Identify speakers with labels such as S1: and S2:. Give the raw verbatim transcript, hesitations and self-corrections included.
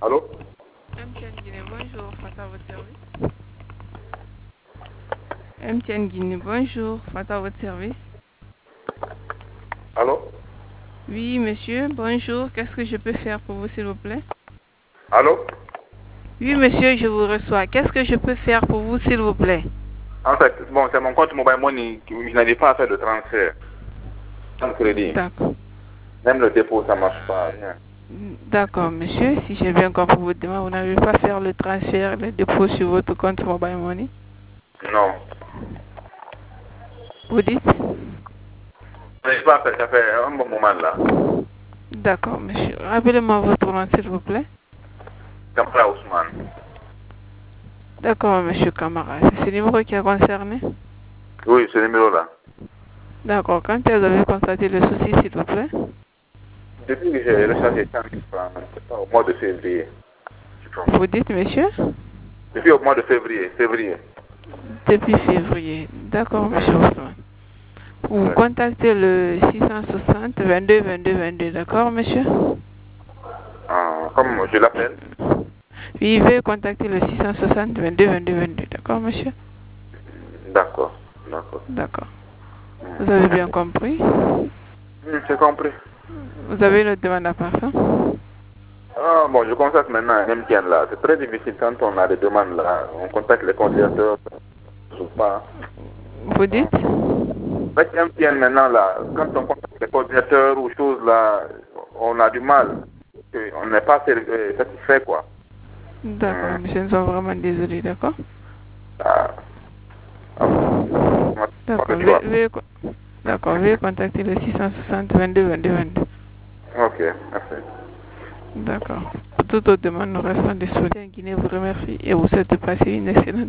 S1: Allô?
S2: M T N Guinée, bonjour, face à votre service. M T N Guinée, bonjour, face à votre service.
S1: Allô?
S2: Oui, monsieur, bonjour, qu'est-ce que je peux faire pour vous, s'il vous plaît?
S1: Allô?
S2: Oui, monsieur, je vous reçois. Qu'est-ce que je peux faire pour vous, s'il vous plaît?
S1: En fait, bon, c'est mon compte Mobile Money. Je n'arrive pas à faire de transfert. Sans crédit.
S2: D'accord.
S1: Même le dépôt, ça ne marche pas. Rien.
S2: D'accord, monsieur, si j'ai bien compris votre demande, vous n'avez pas faire le transfert, le dépôt sur votre compte Mobile Money?
S1: Non.
S2: Vous dites?
S1: Je n'arrive pas à faire, ça fait un bon moment là.
S2: D'accord, monsieur. Rappelez-moi votre nom, s'il vous plaît.
S1: Kamara Ousmane.
S2: D'accord, monsieur Camara. C'est ce numéro qui a concerné?
S1: Oui, ce numéro-là.
S2: D'accord. Quand est-ce que vous avez constaté le souci, s'il vous plaît?
S1: Depuis que j'ai rechargé cent mille francs, c'est pas au mois de février.
S2: Vous dites, monsieur?
S1: Depuis au mois de février. Février.
S2: Depuis février. D'accord, monsieur Ousmane. Vous
S1: Ouais.
S2: contactez le six cent soixante vingt-deux vingt-deux vingt-deux, d'accord, monsieur?
S1: Ah, comme je l'appelle?
S2: Oui, veuillez contacter le six cent soixante vingt-deux vingt-deux vingt-deux, d'accord, monsieur?
S1: D'accord. D'accord.
S2: D'accord. Vous avez bien compris?
S1: Hmm, j'ai compris.
S2: Vous avez une autre demande à part ça?
S1: Ah, bon, je constate maintenant un M T N là. C'est très difficile quand on a des demandes là. On contacte les coordinateurs ou pas.
S2: Vous dites?
S1: Avec M T N maintenant là, quand on contacte les coordinateurs ou choses là, on a du mal. On n'est pas euh, satisfait quoi.
S2: D'accord,
S1: Hmm.
S2: monsieur, nous sommes vraiment désolés, d'accord?
S1: Ah, ah bon.
S2: D'accord,
S1: Tu vois.
S2: veuillez, d'accord, veuillez contacter le six cent soixante vingt-deux vingt-deux vingt-deux.
S1: Ok, merci.
S2: D'accord. Pour toute autre demande, nous restons disponibles. Guinée vous remercie et vous souhaite de passer une excellente